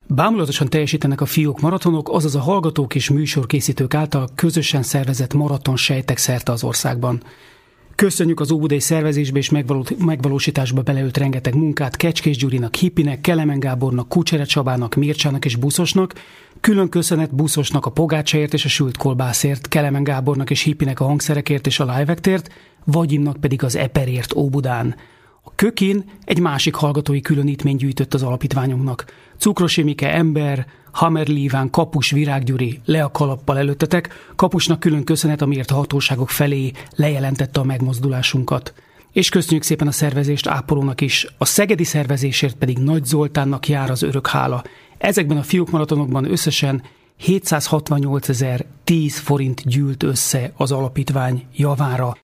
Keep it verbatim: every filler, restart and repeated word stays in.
Bámulatosan teljesítenek a fiók maratonok, azaz a hallgatók és műsorkészítők által közösen szervezett maraton sejtek szerte az országban. Köszönjük az óbudai szervezésbe és megvalósításba beleölt rengeteg munkát Kecskés Gyurinak, Hippinek, Kelemen Gábornak, Kucsere Csabának, Mircsának és Buszosnak. Külön köszönet Buszosnak a pogácsáért és a sült kolbászért, Kelemen Gábornak és Hippinek a hangszerekért és a livektért, Vagyimnak pedig az eperért Óbudán. A Kökin egy másik hallgatói különítmény gyűjtött az alapítványunknak. Cukrosi Mike ember, Hammer Líván, Kapus, Virág Gyuri le a kalappal előttetek. Kapusnak külön köszönet, amiért a hatóságok felé lejelentette a megmozdulásunkat. És köszönjük szépen a szervezést Ápolónak is, a szegedi szervezésért pedig Nagy Zoltánnak jár az örök hála. Ezekben a fiók maratonokban összesen hétszázhatvannyolcezer-tíz forint gyűlt össze az alapítvány javára.